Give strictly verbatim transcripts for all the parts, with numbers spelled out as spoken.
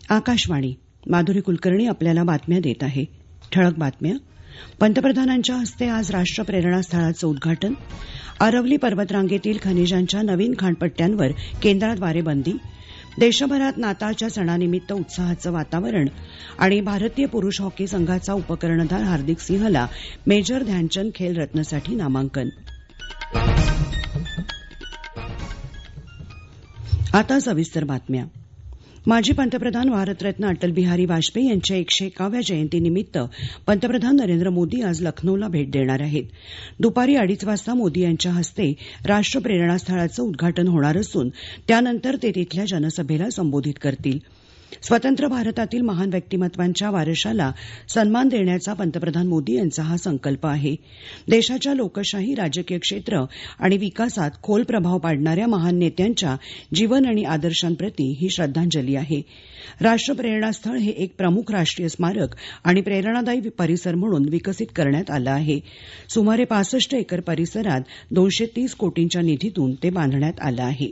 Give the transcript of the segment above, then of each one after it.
आकाशवाणी. माधुरी कुलकर्णी आपल्याला बातम्या देत आहे. ठळक बातम्या. पंतप्रधानांच्या हस्ते आज राष्ट्र प्रेरणा स्थळाचं उद्घाटन. अरवली पर्वतरांगेतील खनिजांच्या नवीन खाणपट्ट्यांवर केंद्राद्वारे बंदी. देशभरात नाताळच्या सणानिमित्त उत्साहाचं वातावरण. आणि भारतीय पुरुष हॉकी संघाचा उपकर्णधार हार्दिक सिंहला मेजर ध्यानचंद खेल रत्नसाठी नामांकन. आता सविस्तर बातम्या. माजी पंतप्रधान भारतरत्न अटल बिहारी वाजपेयी यांच्या एकशे एकाव्या जयंतीनिमित्त पंतप्रधान नरेंद्र मोदी आज लखनौला भेट देणार आहेत. दुपारी अडीच वाजता मोदी यांच्या हस्ते राष्ट्र प्रेरणा स्थळाचं उद्घाटन होणार असून त्यानंतर ते तिथल्या जनसभेला संबोधित करतील. स्वतंत्र भारतातील महान व्यक्तिमत्वांच्या वारशाला सन्मान देण्याचा पंतप्रधान मोदी यांचा हा संकल्प आहे. देशाच्या लोकशाही, राजकीय क्षेत्र आणि विकासात खोल प्रभाव पाडणाऱ्या महान नेत्यांच्या जीवन आणि आदर्शांप्रती ही श्रद्धांजली आहे. राष्ट्र प्रेरणा स्थळ हे एक प्रमुख राष्ट्रीय स्मारक आणि प्रेरणादायी परिसर म्हणून विकसित करण्यात आलं आहे. सुमारे पासष्ट एकर परिसरात दोनशे तीस कोटींच्या निधीतून ते बांधण्यात आलं आहे.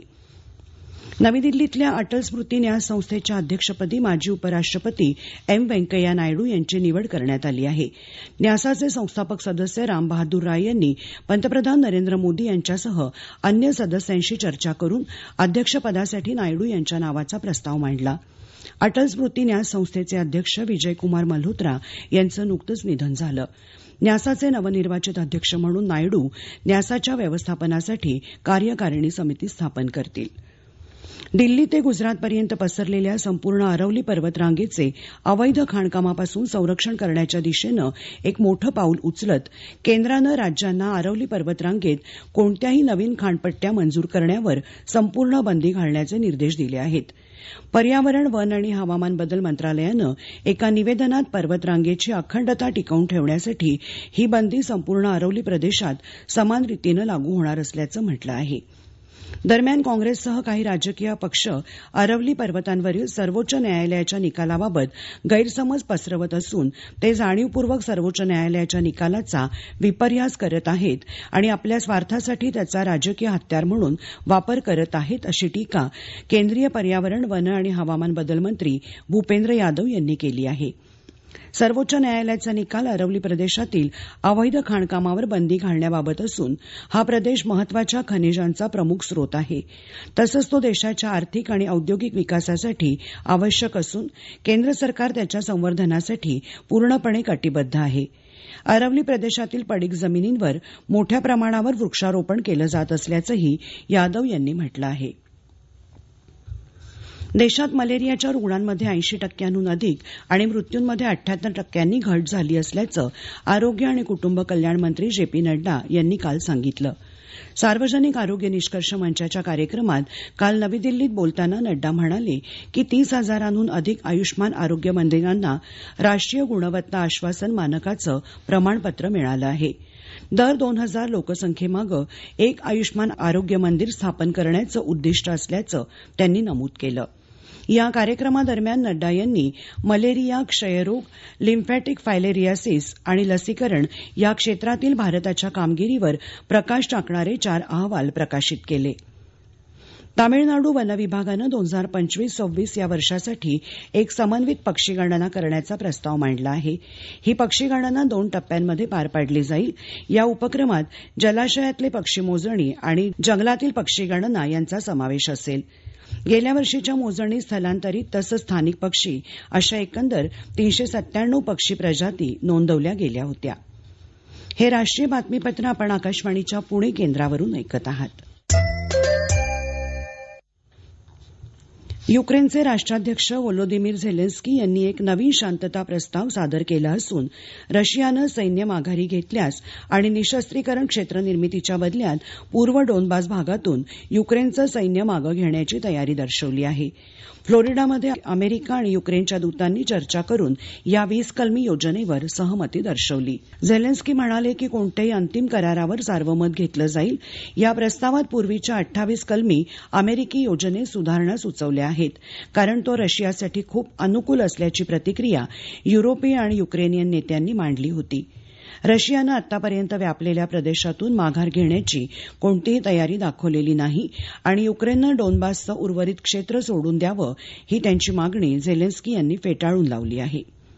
नवी दिल्लीतल्या अटल स्मृती न्यास संस्थेच्या अध्यक्षपदी माजी उपराष्ट्रपती एम व्यंकय्या नायडू यांची निवड करण्यात आली आहे. न्यासाचे संस्थापक सदस्य राम बहादूर राय यांनी पंतप्रधान नरेंद्र मोदी यांच्यासह अन्य सदस्यांशी चर्चा करून अध्यक्षपदासाठी नायडू यांच्या नावाचा प्रस्ताव मांडला. अटल स्मृती न्यास संस्थेचे अध्यक्ष विजयकुमार मल्होत्रा यांचं नुकतंच निधन झालं. न्यासाचे नवनिर्वाचित अध्यक्ष म्हणून नायडू न्यासाच्या व्यवस्थापनासाठी कार्यकारिणी समिती स्थापन करतील. दिल्ली ते गुजरातपर्यंत पसरलेल्या संपूर्ण अरवली पर्वतरांगेचे अवैध खाणकामापासून संरक्षण करण्याच्या दिशेनं एक मोठं पाऊल उचलत केंद्रानं राज्यांना अरवली पर्वतरांगेत कोणत्याही नवीन खाणपट्ट्या मंजूर करण्यावर संपूर्ण बंदी घालण्याचे निर्देश दिले आहेत. पर्यावरण, वन आणि हवामान बदल मंत्रालयानं एका निवेदनात पर्वतरांगेची अखंडता टिकवून ठेवण्यासाठी ही बंदी संपूर्ण अरवली प्रदेशात समान रीतीनं लागू होणार असल्याचं म्हटलं आहे. दरम्यान काँग्रेससह काही राजकीय पक्ष अरवली पर्वतांवरील सर्वोच्च न्यायालयाच्या निकालाबाबत गैरसमज पसरवत असून ते जाणीवपूर्वक सर्वोच्च न्यायालयाच्या निकालाचा विपर्यास करत आहेत आणि आपल्या स्वार्थासाठी त्याचा राजकीय हत्यार म्हणून वापर करत आहेत, अशी टीका केंद्रीय पर्यावरण, वन आणि हवामान बदल मंत्री भूपेंद्र यादव यांनी केली आहे. सर्वोच्च न्यायालयाचा निकाल अरवली प्रदेशातील अवैध खाणकामावर बंदी घालण्याबाबत असून हा प्रदेश महत्वाच्या खनिजांचा प्रमुख स्रोत आहे. तसंच तो देशाच्या आर्थिक आणि औद्योगिक विकासासाठी आवश्यक असून केंद्र सरकार त्याच्या संवर्धनासाठी पूर्णपणे कटिबद्ध आहे. अरवली प्रदेशातील पडीक जमिनींवर मोठ्या प्रमाणावर वृक्षारोपण केलं जात असल्याचंही यादव यांनी म्हटलं आहे. देशात मलेरियाच्या रुग्णांमध्ये ऐंशी टक्क्यांहून अधिक आणि मृत्यूंमध्ये अठ्ठ्याहत्तर टक्क्यांनी घट झाली असल्याचं आरोग्य आणि कुटुंब कल्याण मंत्री जे पी नड्डा यांनी काल सांगितलं. सार्वजनिक आरोग्य निष्कर्ष मंचाच्या कार्यक्रमात काल नवी दिल्लीत बोलताना नड्डा म्हणाले की तीस हजारांहून अधिक आयुष्मान आरोग्य मंदिरांना राष्ट्रीय गुणवत्ता आश्वासन मानकाचं प्रमाणपत्र मिळालं आहे. दर दोन हजार लोकसंख्येमागे एक आयुष्मान आरोग्य मंदिर स्थापन करण्याचं उद्दिष्ट असल्याचं त्यांनी नमूद केलं. या कार्यक्रमादरम्यान नड्डा यांनी मलेरिया, क्षयरोग, लिम्फॅटिक फायलेरियासिस आणि लसीकरण या क्षेत्रातील भारताच्या कामगिरीवर प्रकाश टाकणारे चार अहवाल प्रकाशित केले. तामिळनाडू वन विभागानं दोन हजार पंचवीस सव्वीस या वर्षासाठी एक समन्वित पक्षी गणना करण्याचा प्रस्ताव मांडला आहे. ही पक्षी गणना दोन टप्प्यांमध्ये पार पाडली जाईल. या उपक्रमात जलाशयातले पक्षी मोजणी आणि जंगलातील पक्षी गणना यांचा समावेश असेल. गेल्या वर्षीच्या मोजणीत स्थलांतरित तसंच स्थानिक पक्षी अशा एकंदर तीनशे सत्त्याण्णव पक्षी प्रजाती नोंदवल्या गेल्या होत्या. हे राष्ट्रीय बातमीपत्र आपण आकाशवाणीच्या पुणे केंद्रावरून ऐकत आहात. युक्रेनचे राष्ट्राध्यक्ष व्होलोदिमीर झेलेन्स्की यांनी एक नवीन शांतता प्रस्ताव सादर केला असून रशियानं सैन्य माघारी घेतल्यास आणि निशस्त्रीकरण क्षेत्र निर्मितीच्या बदल्यात पूर्व डोनबास भागातून युक्रेनचं सैन्य मागे घेण्याची तयारी दर्शवली आहे. फ्लोरिडामध्ये अमेरिका आणि युक्रेनच्या दूतांनी चर्चा करून या वीस कलमी योजनेवर सहमती दर्शवली. झेलेन्स्की म्हणाले की कोणत्याही अंतिम करारावर सार्वमत घेतलं जाईल. या प्रस्तावात पूर्वीच्या अठ्ठावीस कलमी अमेरिकी योजनेत सुधारणा सुचवल्या आहेत, कारण तो रशियासाठी खूप अनुकूल असल्याची प्रतिक्रिया युरोपीय आणि युक्रेनियन नेत्यांनी मांडली होती. रशियानं आतापर्यंत व्यापलेल्या प्रदेशातून माघार घेण्याची कोणतीही तयारी दाखवलेली नाही आणि युक्रेननं डोनबासचं उर्वरित क्षेत्र सोडून द्यावं ही त्यांची मागणी झेलेन्स्की यांनी फेटाळून लावली आहे.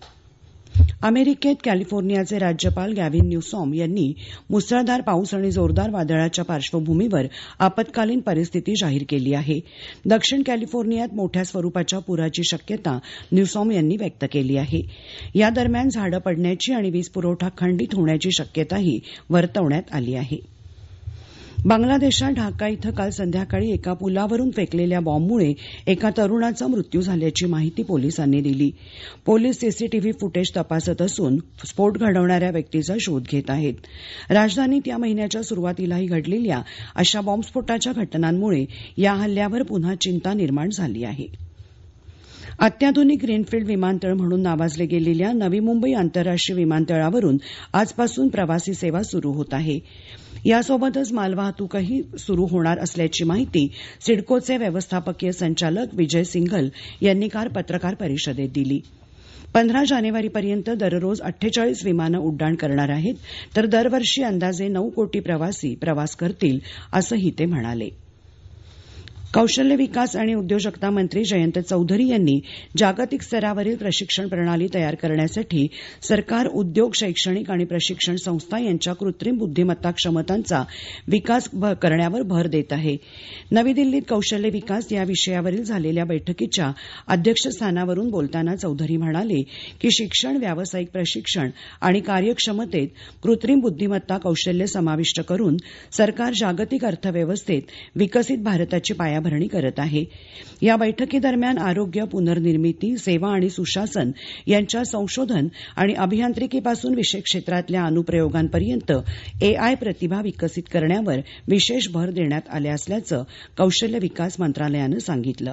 अमेरिकेत कॅलिफोर्नियाचे राज्यपाल गॅव्हिन न्यूसॉम यांनी मुसळधार पाऊस आणि जोरदार वादळाच्या पार्श्वभूमीवर आपत्कालीन परिस्थिती जाहीर केली आहे. दक्षिण कॅलिफोर्नियात मोठ्या स्वरूपाच्या पुराची शक्यता न्यूसॉम यांनी व्यक्त केली आहे. या दरम्यान झाडं पडण्याची आणि वीज पुरवठा खंडित होण्याची शक्यताही वर्तवण्यात आली आहे. बांगलादेशात ढाका इथं काल संध्याकाळी एका पुलावरून फेकलेल्या बॉम्बमुळे एका तरुणाचा मृत्यू झाल्याची माहिती पोलिसांनी दिली. पोलीस सीसीटीव्ही फुटेज तपासत असून स्फोट घडवणाऱ्या व्यक्तीचा शोध घेत आहेत. राजधानीत या महिन्याच्या सुरुवातीलाही घडलेल्या अशा बॉम्बस्फोटाच्या घटनांमुळे या हल्ल्यावर पुन्हा चिंता निर्माण झाली आहे. अत्याधुनिक ग्रीनफील्ड विमानतळ म्हणून नावाजले गेलेल्या नवी मुंबई आंतरराष्ट्रीय विमानतळावरून आजपासून प्रवासी सेवा सुरू होत आहे. यासोबतच मालवाहतूकही सुरू होणार असल्याची माहिती सिडकोचे व्यवस्थापकीय संचालक विजय सिंघल यांनी काल पत्रकार परिषदेत दिली. पंधरा जानेवारीपर्यंत दररोज अठ्ठेचाळीस विमानं उड्डाण करणार आहेत, तर दरवर्षी अंदाजे नऊ कोटी प्रवासी प्रवास करतील असंही ते म्हणाले. कौशल्य विकास आणि उद्योजकता मंत्री जयंत चौधरी यांनी जागतिक स्तरावरील प्रशिक्षण प्रणाली तयार करण्यासाठी सरकार, उद्योग, शैक्षणिक आणि प्रशिक्षण संस्था यांच्या कृत्रिम बुद्धिमत्ता क्षमतांचा विकास करण्यावर भर देत आहे. नवी दिल्लीत कौशल्य विकास या विषयावरील झालेल्या बैठकीच्या अध्यक्षस्थानावरून बोलताना चौधरी म्हणाले की शिक्षण, व्यावसायिक प्रशिक्षण आणि कार्यक्षमतेत कृत्रिम बुद्धिमत्ता कौशल्य समाविष्ट करून सरकार जागतिक अर्थव्यवस्थेत विकसित भारताची पायाभरणी भरणी करत आहे. या बैठकीदरम्यान आरोग्य, पुनर्निर्मिती, सेवा आणि सुशासन यांच्या संशोधन आणि अभियांत्रिकीपासून विशेष क्षेत्रातल्या अनुप्रयोगांपर्यंत एआय प्रतिभा विकसित करण्यावर विशेष भर देण्यात आले असल्याचं कौशल्य विकास मंत्रालयानं सांगितलं.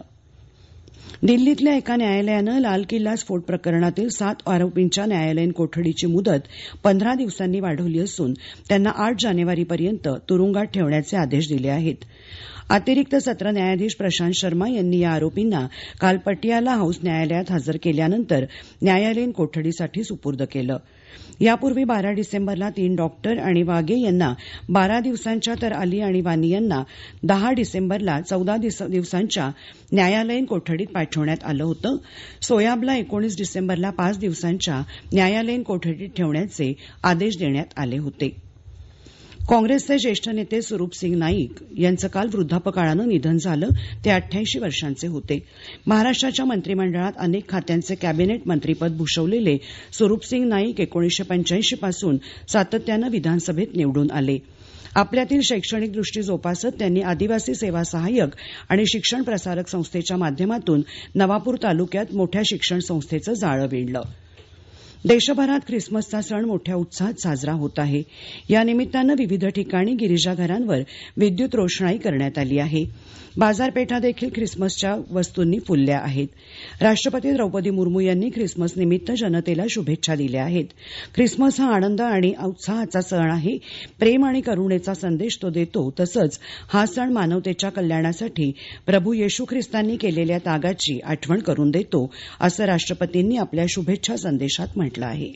दिल्लीतल्या एका न्यायालयानं लाल किल्ला स्फोट प्रकरणातील सात आरोपींच्या न्यायालयीन कोठडीची मुदत पंधरा दिवसांनी वाढवली असून त्यांना आठ जानेवारीपर्यंत तुरुंगात ठेवण्याचे आदेश दिले आहेत. अतिरिक्त सत्र न्यायाधीश प्रशांत शर्मा यांनी या आरोपींना काल पटियाला हाऊस न्यायालयात हजर केल्यानंतर न्यायालयीन कोठडीसाठी सुपूर्द केलं. यापूर्वी बारा डिसेंबरला तीन डॉक्टर आणि वागे यांना बारा दिवसांच्या तर अली आणि वानी यांना दहा डिसेंबरला चौदा दिवसांच्या न्यायालयीन कोठडीत पाठवण्यात आलं होतं. सोयाबला एकोणीस डिसेंबरला पाच दिवसांच्या न्यायालयीन कोठडीत ठेवण्याचे आदेश देण्यात आले होते. काँग्रेसचे ज्येष्ठ नेते स्वरूपसिंग नाईक यांचं काल वृद्धापकाळानं निधन झालं. ते अठ्ठ्याऐंशी वर्षांचे होते. महाराष्ट्राच्या मंत्रिमंडळात अनेक खात्यांचे कॅबिनेट मंत्रीपद भूषवलेले स्वरूपसिंग नाईक एकोणीसशे पंच्याऐंशी पासून सातत्यानं विधानसभेत निवडून आले. आपल्यातील शैक्षणिक दृष्टी जोपासत त्यांनी आदिवासी सेवा सहाय्यक आणि शिक्षण प्रसारक संस्थेच्या माध्यमातून नवापूर तालुक्यात मोठ्या शिक्षण संस्थेचं जाळं विणलं. देशभरात ख्रिसमसचा सण मोठ्या उत्साहात साजरा होत आहे. या निमित्तानं विविध ठिकाणी गिरिजाघरांवर विद्युत रोषणाई करण्यात आली आहे. बाजारपेठा देखील ख्रिसमसच्या वस्तूंनी फुलल्या आहेत. राष्ट्रपती द्रौपदी मुर्मू यांनी ख्रिसमस निमित्त जनतेला शुभेच्छा दिल्या आहेत. ख्रिसमस हा आनंद आणि उत्साहाचा सण आहे. प्रेम आणि करुणेचा संदेश तो देतो. तसंच हा सण मानवतेच्या कल्याणासाठी प्रभू येशू ख्रिस्तांनी केलेल्या त्यागाची आठवण करून देतो, असं राष्ट्रपतींनी आपल्या शुभेच्छा संदेशात म्हटलं आहे.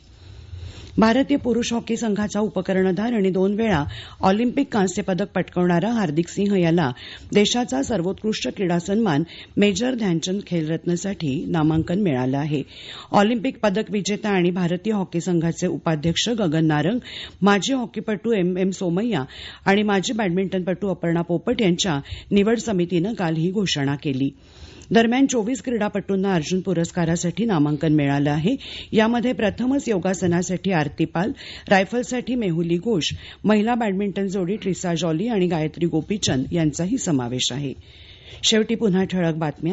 भारतीय पुरुष हॉकी संघाचा उपकर्णधार आणि दोन वेळा ऑलिम्पिक कांस्य पदक पटकावणारा हार्दिक सिंह याला देशाचा सर्वोत्कृष्ट क्रीडा सन्मान मेजर ध्यानचंद खेलरत्नसाठी नामांकन मिळालं आहे. ऑलिम्पिक पदक विजेता आणि भारतीय हॉकी संघाचे उपाध्यक्ष गगन नारंग, माजी हॉकीपटू एम एम सोमय्या आणि माजी बॅडमिंटनपटू अपर्णा पोपट यांच्या निवड समितीनं काल ही घोषणा केली. दरम्यान चोवीस क्रीडापटूंना अर्जुन पुरस्कारासाठी नामांकन मिळालं आहे. यामध्ये प्रथमच योगासनासाठी आरती पाल, रायफलसाठी मेहुली घोष, महिला बॅडमिंटन जोडी ट्रिसा जॉली आणि गायत्री गोपीचंद यांचाही समावेश आहे. शेवटी पुन्हा ठळक बातम्या.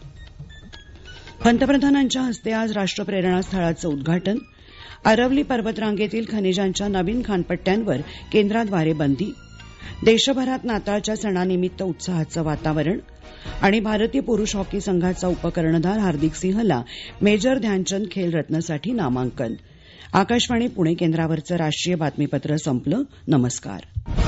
पंतप्रधानांच्या हस्ते आज राष्ट्रप्रेरणा स्थळाचं उद्घाटन. अरवली पर्वतरांगेतील खनिजांच्या नवीन खाणपट्ट्यांवर केंद्राद्वारे बंदी. देशभरात नाताळच्या सणानिमित्त उत्साहाचं वातावरण. आणि भारतीय पुरुष हॉकी संघाचा उपकर्णधार हार्दिक सिंहला मेजर ध्यानचंद खेलरत्नसाठी नामांकन. आकाशवाणी पुणे केंद्रावरचं राष्ट्रीय बातमीपत्र संपलं. नमस्कार.